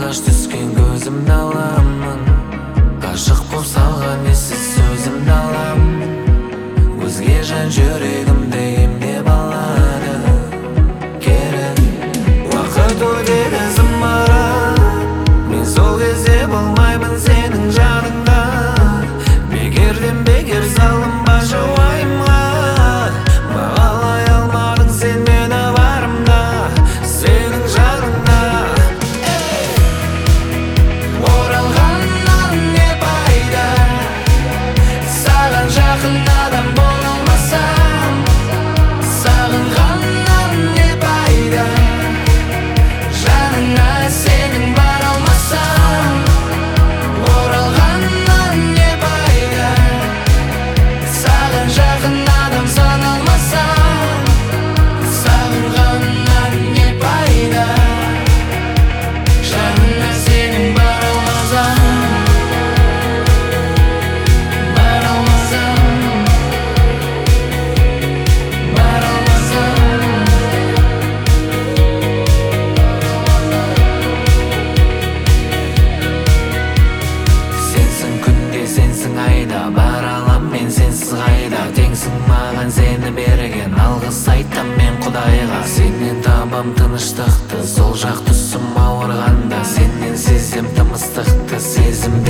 алғаш түскен көзімді аламын, ғашық боп салған ессіз сөзімді аламын. Өзге жан жүрегімді емдеп алады. Керек уақыт өтеді зымырап, мен сол кезде болмаймын сенің жаныңда. Бекерден бекер салынбашы уайымға, бағалай алмадың сен мені барымда, сенің жаныңда. Оралғаннан не пайда, саған жақын адам бола алмасам. Сағынғаннан не пайда, жаныңа сенің бара алмасам. Оралғаннан не пайда, саған жақын адам сана алмасам. Сағынғаннан не пайда, жаныңа сенің бара алмасам. Бара алмасам, бара алмасам. Сенсің күнде, сенсің айда, бара алам мен сенсіз қайда. Теңсің маған сені берген, алғыс айтам мен Құдайға. Сенен табам тыныштықты, сол жақ түсім ауырғанда. Сенен сезем тым ыстықты, сезім